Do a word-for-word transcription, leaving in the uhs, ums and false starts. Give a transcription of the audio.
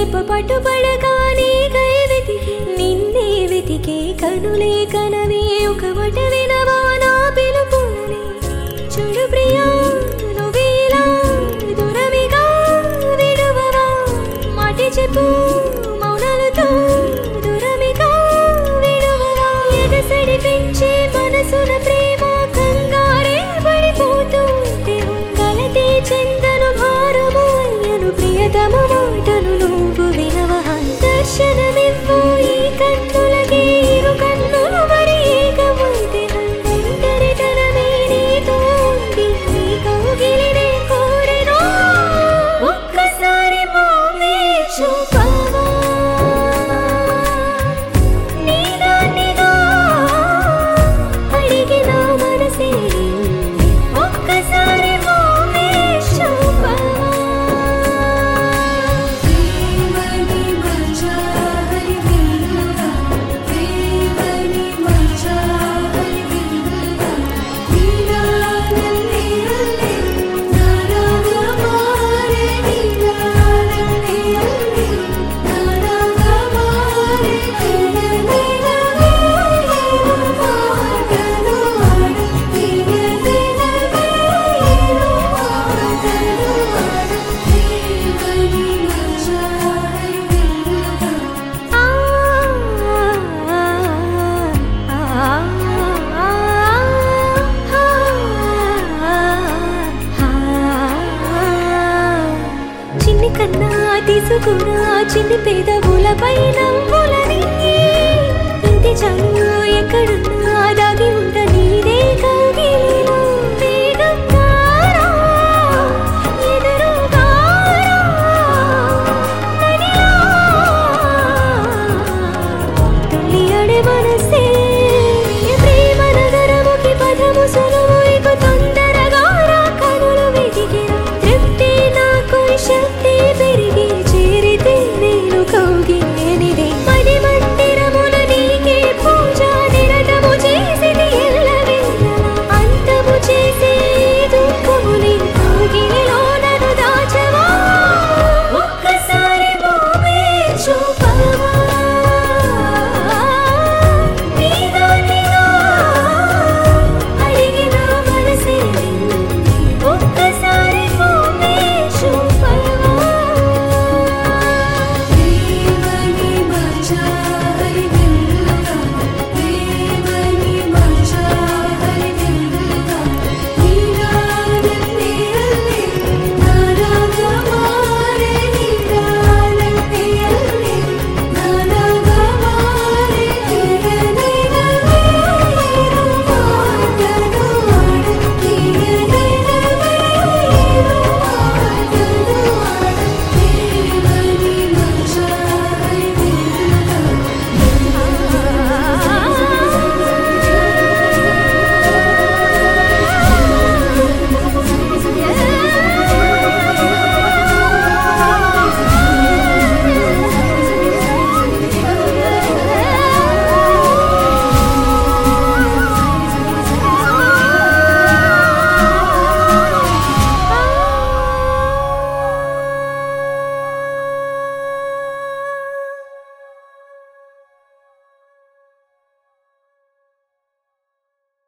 కృప పట్టుబడగానే కై వెతికి నిన్నే వెతికే కనులే కనవే ఒక మాట వినవా నా పిలుపులని చూడు ప్రియా నువ్వేలా దూరమిగా విడువవా మాట చెప్పు మౌనాలతో దూరమిగా విడువవా ఎగసడి పెంచే మనసున ప్రేమ కంగారే పడిపోతుంటే గలతే చెందను భారము అయ్యను ప్రియతమ మాటను నువ్వు వినవా దర్శనమివ్వు ఈ కన్నులకి ఇరు కన్నులు మరి ఏకమైతే ఒంటరితనమే నీతో ఉంది నీ కౌగిలినే కోరెను ఒక్కసారి మోమే చూపవా నీదానిగా అడిగిన మనసే ఒక్కసారి మోమే చూపవా చిన్ని కన్నా తీసుకురా చిన్ని పెదవులపై నవ్వులని ఇంటి చాలు ఎక్కడున్నా దాగి ఉంట